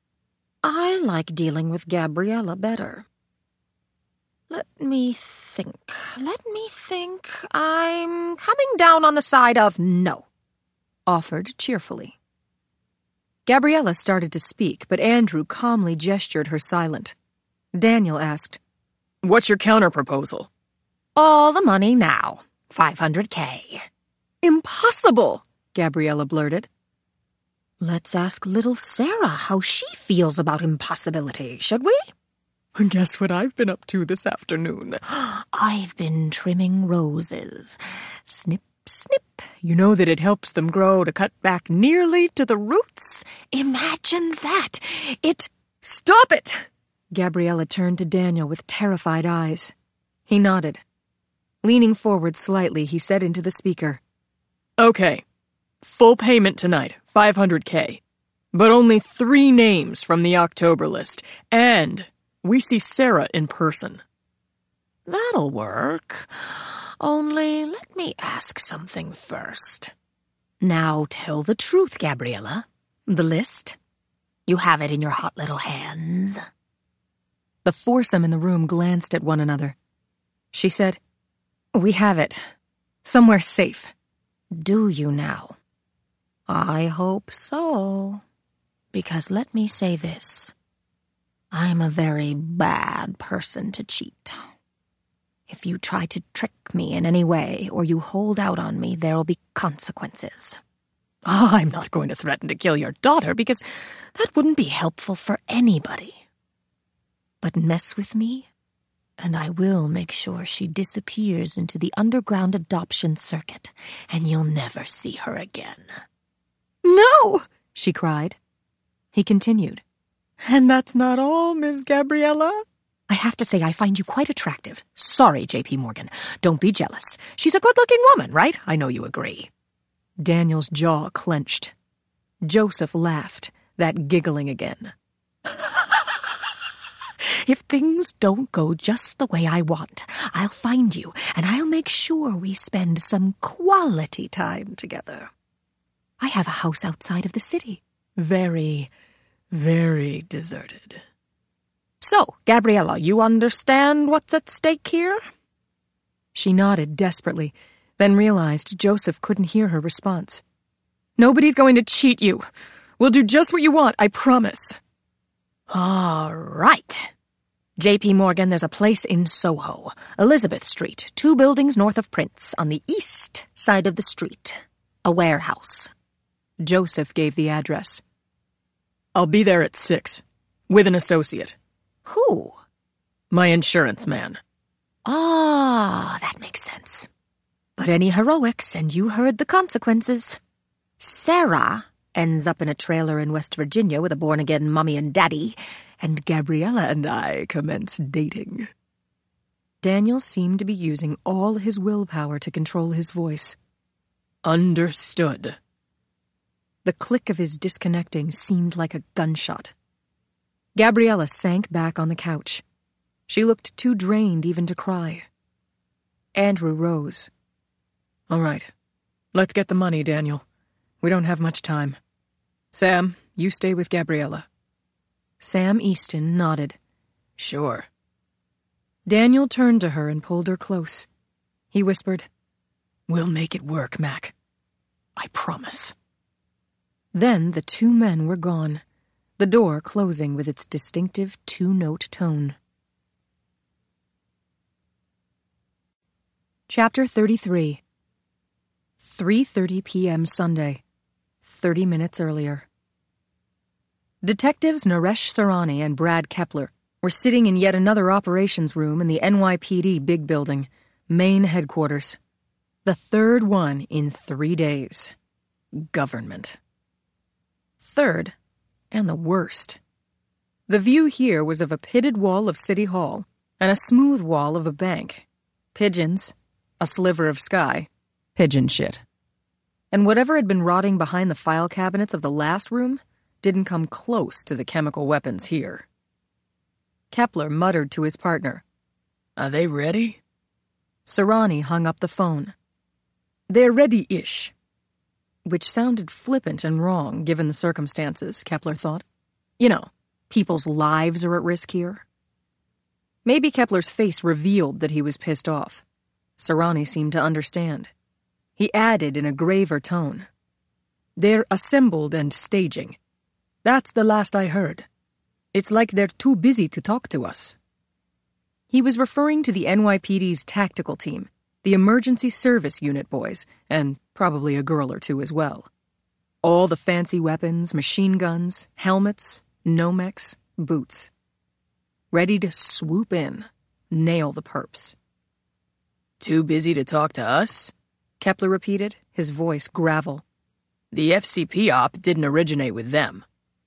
S4: I like dealing with Gabriella better. Let me think. Let me think. I'm coming down on the side of no.
S1: Offered cheerfully. Gabriella started to speak, but Andrew calmly gestured her silent. Daniel asked,
S2: What's your counterproposal?
S4: All the money now. five hundred K.
S1: Impossible, Gabriella blurted.
S4: Let's ask little Sarah how she feels about impossibility, should we?
S2: Guess what I've been up to this afternoon?
S4: I've been trimming roses. Snip, snip.
S1: You know that it helps them grow to cut back nearly to the roots?
S4: Imagine that. It...
S1: Stop it! Gabriella turned to Daniel with terrified eyes. He nodded. Leaning forward slightly, he said into the speaker,
S2: Okay. Full payment tonight, five hundred K. But only three names from the October list, and we see Sarah in person.
S4: That'll work. Only let me ask something first. Now tell the truth, Gabriella. The list? You have it in your hot little hands.
S1: The foursome in the room glanced at one another. She said, We have it. Somewhere safe.
S4: Do you now? I hope so. Because let me say this. I'm a very bad person to cheat. If you try to trick me in any way or you hold out on me, there'll be consequences.
S2: Oh, I'm not going to threaten to kill your daughter because
S4: that wouldn't be helpful for anybody. But mess with me, and I will make sure she disappears into the underground adoption circuit, and you'll never see her again.
S1: No, she cried. He continued. And that's not all, Miss Gabriella.
S4: I have to say I find you quite attractive. Sorry, J P Morgan. Don't be jealous. She's a good-looking woman, right? I know you agree.
S1: Daniel's jaw clenched. Joseph laughed, that giggling again.
S4: If things don't go just the way I want, I'll find you, and I'll make sure we spend some quality time together. I have a house outside of the city.
S2: Very, very deserted.
S4: So, Gabriella, you understand what's at stake here?
S1: She nodded desperately, then realized Joseph couldn't hear her response. Nobody's going to cheat you. We'll do just what you want, I promise.
S4: All right. J P Morgan, there's a place in Soho, Elizabeth Street, two buildings north of Prince, on the east side of the street. A warehouse.
S1: Joseph gave the address.
S2: I'll be there at six, with an associate.
S4: Who?
S2: My insurance man.
S4: Ah, that makes sense. But any heroics, and you heard the consequences. Sarah ends up in a trailer in West Virginia with a born-again mommy and daddy,
S1: and Gabriella and I commenced dating. Daniel seemed to be using all his willpower to control his voice.
S2: Understood.
S1: The click of his disconnecting seemed like a gunshot. Gabriella sank back on the couch. She looked too drained even to cry. Andrew rose.
S2: All right. Let's get the money, Daniel. We don't have much time. Sam, you stay with Gabriella.
S1: Sam Easton nodded.
S2: Sure.
S1: Daniel turned to her and pulled her close. He whispered,
S2: We'll make it work, Mac. I promise.
S1: Then the two men were gone, the door closing with its distinctive two-note tone. Chapter thirty-three. three thirty p.m. Sunday, thirty minutes earlier. Detectives Naresh Sarani and Brad Kepler were sitting in yet another operations room in the N Y P D big building, main headquarters. The third one in three days. Government. Third, and the worst. The view here was of a pitted wall of City Hall and a smooth wall of a bank. Pigeons, a sliver of sky, pigeon shit. And whatever had been rotting behind the file cabinets of the last room didn't come close to the chemical weapons here. Kepler muttered to his partner.
S2: Are they ready?
S1: Sarani hung up the phone.
S2: They're ready-ish.
S1: Which sounded flippant and wrong, given the circumstances, Kepler thought. You know, people's lives are at risk here. Maybe Kepler's face revealed that he was pissed off. Sarani seemed to understand. He added in a graver tone. They're assembled and staging. That's the last I heard. It's like they're too busy to talk to us. He was referring to the N Y P D's tactical team, the emergency service unit boys, and probably a girl or two as well. All the fancy weapons, machine guns, helmets, Nomex, boots. Ready to swoop in, nail the perps.
S2: Too busy to talk to us?
S1: Kepler repeated, his voice gravel.
S2: The F C P op didn't originate with them.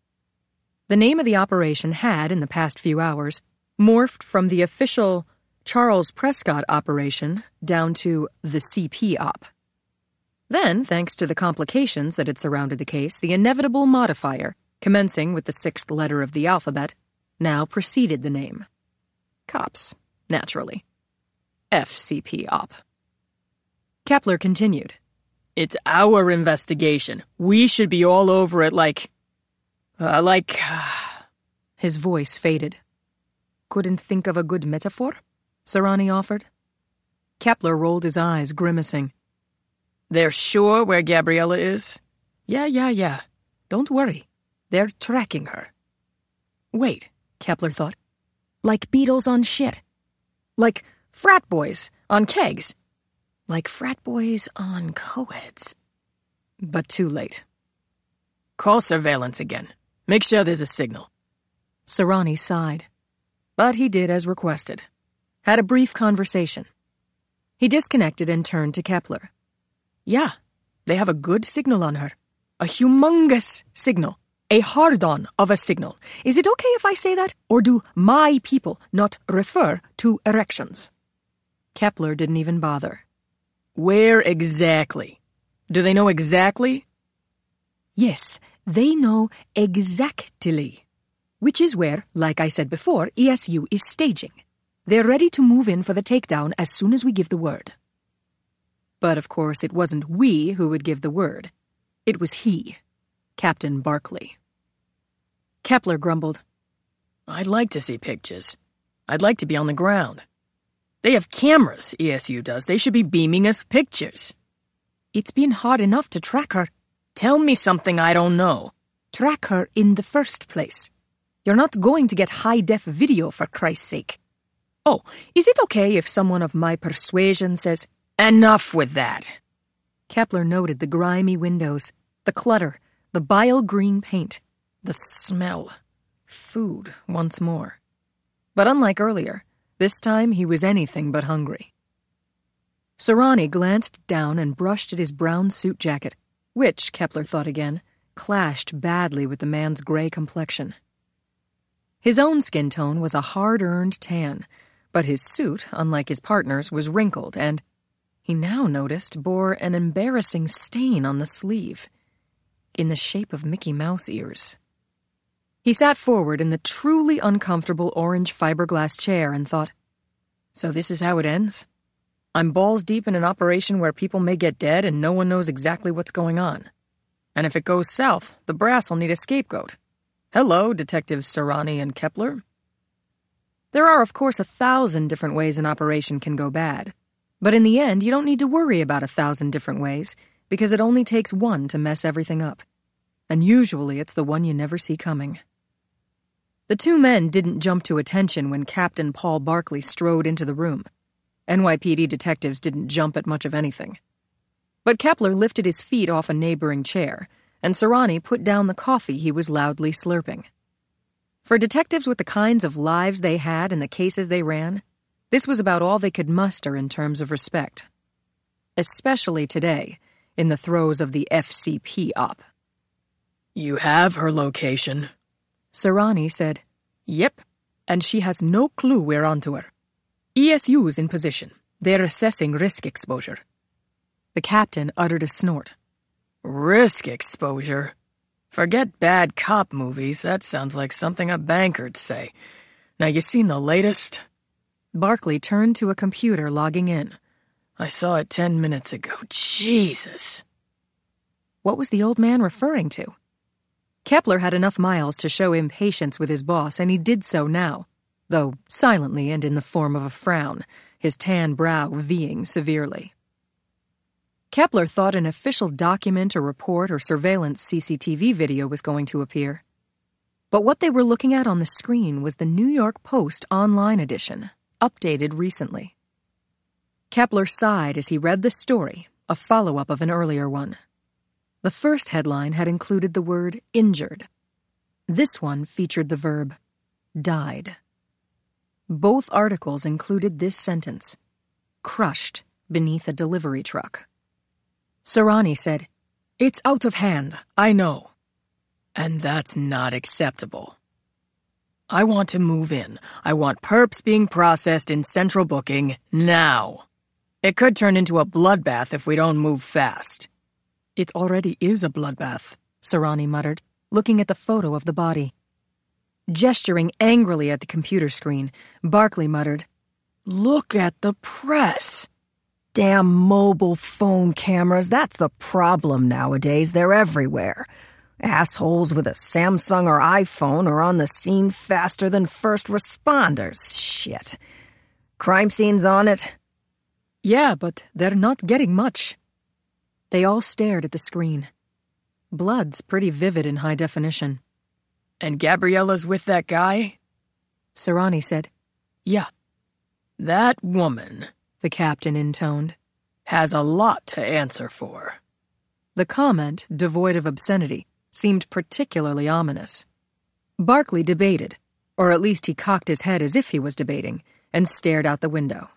S1: The name of the operation had, in the past few hours, morphed from the official Charles Prescott operation down to the C P op. Then, thanks to the complications that had surrounded the case, the inevitable modifier, commencing with the sixth letter of the alphabet, now preceded the name. Cops, naturally. F C P op. Kepler continued.
S2: It's our investigation. We should be all over it like... Uh, like...
S1: His voice faded. Couldn't think of a good metaphor? Sarani offered. Kepler rolled his eyes, grimacing.
S2: They're sure where Gabriella is?
S1: Yeah, yeah, yeah. Don't worry. They're tracking her. Wait, Kepler thought. Like Beatles on shit. Like frat boys on kegs. Like frat boys on co-eds. But too late.
S2: Call surveillance again. Make sure there's a signal.
S1: Sarani sighed. But he did as requested. Had a brief conversation. He disconnected and turned to Kepler.
S2: Yeah, they have a good signal on her. A humongous signal. A hard-on of a signal.
S1: Is it okay if I say that? Or do my people not refer to erections? Kepler didn't even bother.
S2: Where exactly? Do they know exactly?
S1: Yes, they know exactly. Which is where, like I said before, E S U is staging. They're ready to move in for the takedown as soon as we give the word. But of course it wasn't we who would give the word. It was he, Captain Barkley. Kepler grumbled.
S2: I'd like to see pictures. I'd like to be on the ground. They have cameras, E S U does. They should be beaming us pictures.
S1: It's been hard enough to track her.
S2: Tell me something I don't know.
S1: Track her in the first place. You're not going to get high-def video, for Christ's sake. Oh, is it okay if someone of my persuasion says,
S2: Enough with that.
S1: Kepler noted the grimy windows, the clutter, the bile green paint, the smell. Food once more. But unlike earlier, this time he was anything but hungry. Sarani glanced down and brushed at his brown suit jacket, which, Kepler thought again, clashed badly with the man's gray complexion. His own skin tone was a hard-earned tan, but his suit, unlike his partner's, was wrinkled and, he now noticed, bore an embarrassing stain on the sleeve, in the shape of Mickey Mouse ears. He sat forward in the truly uncomfortable orange fiberglass chair and thought, so this is how it ends? I'm balls deep in an operation where people may get dead and no one knows exactly what's going on. And if it goes south, the brass will need a scapegoat. Hello, Detectives Serrani and Kepler. There are, of course, a thousand different ways an operation can go bad. But in the end, you don't need to worry about a thousand different ways, because it only takes one to mess everything up. And usually it's the one you never see coming. The two men didn't jump to attention when Captain Paul Barkley strode into the room. N Y P D detectives didn't jump at much of anything. But Kepler lifted his feet off a neighboring chair, and Serrani put down the coffee he was loudly slurping. For detectives with the kinds of lives they had and the cases they ran, this was about all they could muster in terms of respect. Especially today, in the throes of the F C P op.
S2: You have her location?
S1: Serrani said, Yep, and she has no clue we're onto her. E S U's in position. They're assessing risk exposure. The captain uttered a snort.
S2: Risk exposure? Forget bad cop movies. That sounds like something a banker'd say. Now, you seen the latest?
S1: Barkley turned to a computer logging in.
S2: I saw it ten minutes ago. Jesus.
S1: What was the old man referring to? Kepler had enough miles to show impatience with his boss, and he did so now, though silently and in the form of a frown, his tan brow V-ing severely. Kepler thought an official document or report or surveillance C C T V video was going to appear. But what they were looking at on the screen was the New York Post online edition, updated recently. Kepler sighed as he read the story, a follow-up of an earlier one. The first headline had included the word injured. This one featured the verb died. Both articles included this sentence, crushed beneath a delivery truck. Serrani said, It's out of hand, I know.
S2: And that's not acceptable. I want to move in. I want perps being processed in central booking now. It could turn into a bloodbath if we don't move fast.
S1: It already is a bloodbath, Serrani muttered, looking at the photo of the body. Gesturing angrily at the computer screen, Barkley muttered,
S2: Look at the press.
S5: Damn mobile phone cameras, that's the problem nowadays. They're everywhere. Assholes with a Samsung or iPhone are on the scene faster than first responders. Shit. Crime scene's on it?
S1: Yeah, but they're not getting much. They all stared at the screen. Blood's pretty vivid in high definition.
S2: And Gabriella's with that guy?
S1: Serrani said.
S2: Yeah. That woman,
S1: the captain intoned,
S2: has a lot to answer for.
S1: The comment, devoid of obscenity, seemed particularly ominous. Barkley debated, or at least he cocked his head as if he was debating, and stared out the window.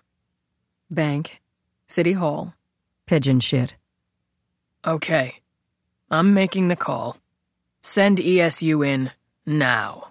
S1: Bank, City Hall, pigeon shit.
S2: Okay, I'm making the call. Send E S U in now.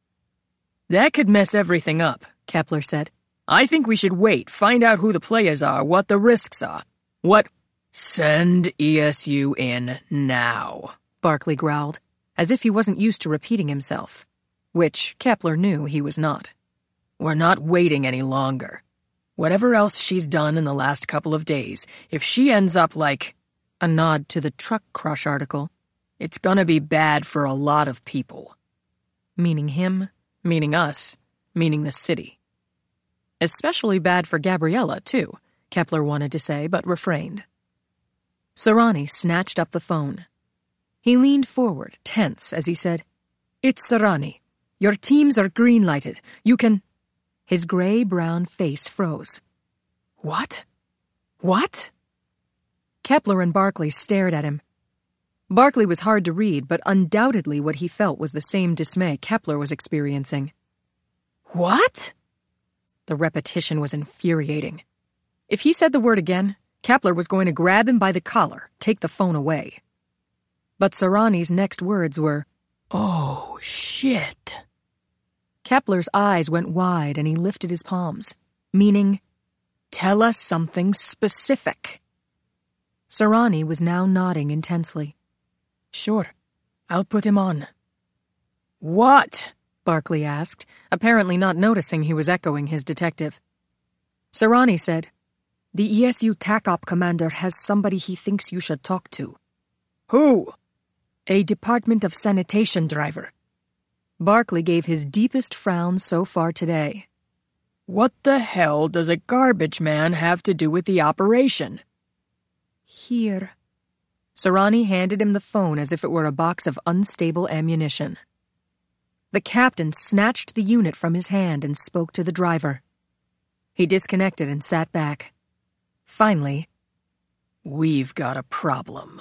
S2: That could mess everything up,
S1: Kepler said.
S2: I think we should wait, find out who the players are, what the risks are. What? Send E S U in now,
S1: Barkley growled, as if he wasn't used to repeating himself, which Kepler knew he was not.
S2: We're not waiting any longer. Whatever else she's done in the last couple of days, if she ends up like...
S1: A nod to the truck crush article.
S2: It's gonna be bad for a lot of people.
S1: Meaning him, meaning us, meaning the city. Especially bad for Gabriella, too, Kepler wanted to say, but refrained. Serrani snatched up the phone. He leaned forward, tense, as he said, It's Serrani. Your teams are green-lighted. You can... His gray-brown face froze.
S2: What? What?
S1: Kepler and Barkley stared at him. Barkley was hard to read, but undoubtedly what he felt was the same dismay Kepler was experiencing.
S2: What?
S1: The repetition was infuriating. If he said the word again, Kepler was going to grab him by the collar, take the phone away. But Serrani's next words were,
S2: Oh, shit.
S1: Kepler's eyes went wide and he lifted his palms, meaning, "Tell us something specific." Sarani was now nodding intensely.
S2: "Sure, I'll put him on." "What?"
S1: Barkley asked, apparently not noticing he was echoing his detective. Sarani said, "The E S U TACOP commander has somebody he thinks you should talk to."
S2: "Who?"
S1: "A Department of Sanitation driver." Barkley gave his deepest frown so far today.
S2: "What the hell does a garbage man have to do with the operation?"
S1: "Here." Sarani handed him the phone as if it were a box of unstable ammunition. The captain snatched the unit from his hand and spoke to the driver. He disconnected and sat back. Finally,
S2: "We've got a problem."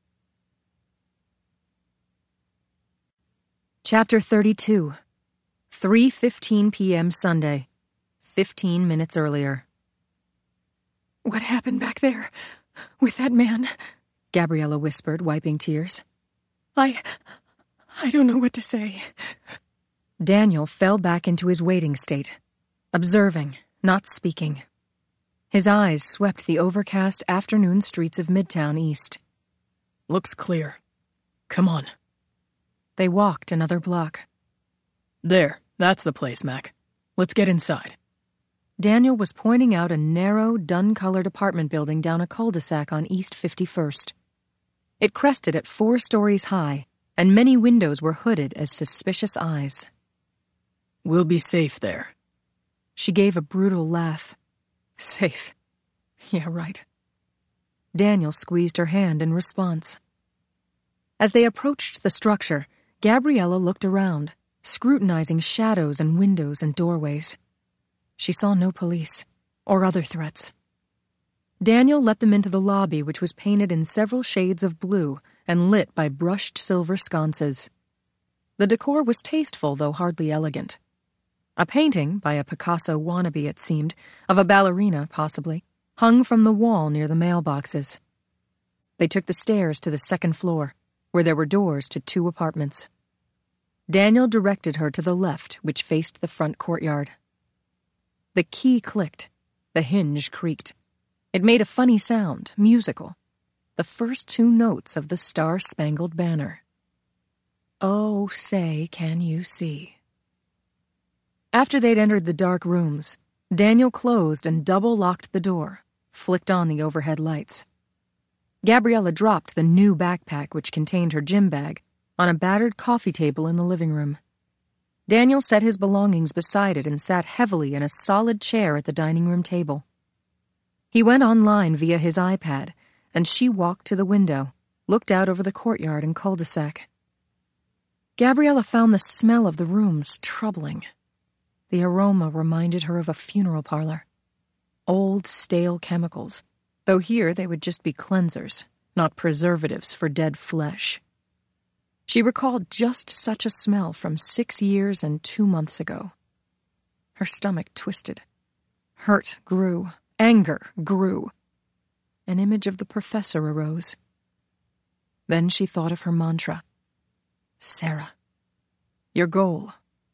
S1: Chapter thirty-two. three fifteen p.m. Sunday. Fifteen minutes earlier.
S5: "What happened back there? With that man?"
S1: Gabriella whispered, wiping tears.
S5: I... I don't know what to say.
S1: Daniel fell back into his waiting state, observing, not speaking. His eyes swept the overcast afternoon streets of Midtown East.
S2: "Looks clear. Come on."
S1: They walked another block.
S2: "There, that's the place, Mac. Let's get inside."
S1: Daniel was pointing out a narrow, dun-colored apartment building down a cul-de-sac on East fifty-first. It crested at four stories high, and many windows were hooded as suspicious eyes.
S2: "We'll be safe there."
S1: She gave a brutal laugh. Safe. Yeah, right. Daniel squeezed her hand in response. As they approached the structure, Gabriella looked around, scrutinizing shadows and windows and doorways. She saw no police, or other threats. Daniel let them into the lobby, which was painted in several shades of blue and lit by brushed silver sconces. The decor was tasteful, though hardly elegant. A painting, by a Picasso wannabe it seemed, of a ballerina, possibly, hung from the wall near the mailboxes. They took the stairs to the second floor, where there were doors to two apartments. Daniel directed her to the left, which faced the front courtyard. The key clicked. The hinge creaked. It made a funny sound, musical. The first two notes of the Star-Spangled Banner. Oh, say, can you see? After they'd entered the dark rooms, Daniel closed and double-locked the door, flicked on the overhead lights. Gabriella dropped the new backpack, which contained her gym bag, on a battered coffee table in the living room. Daniel set his belongings beside it and sat heavily in a solid chair at the dining room table. He went online via his iPad, and she walked to the window, looked out over the courtyard and cul-de-sac. Gabriella found the smell of the rooms troubling. The aroma reminded her of a funeral parlor. Old, stale chemicals, though here they would just be cleansers, not preservatives for dead flesh. She recalled just such a smell from six years and two months ago. Her stomach twisted. Hurt grew. Anger grew. An image of the professor arose. Then she thought of her mantra. Sarah, your goal,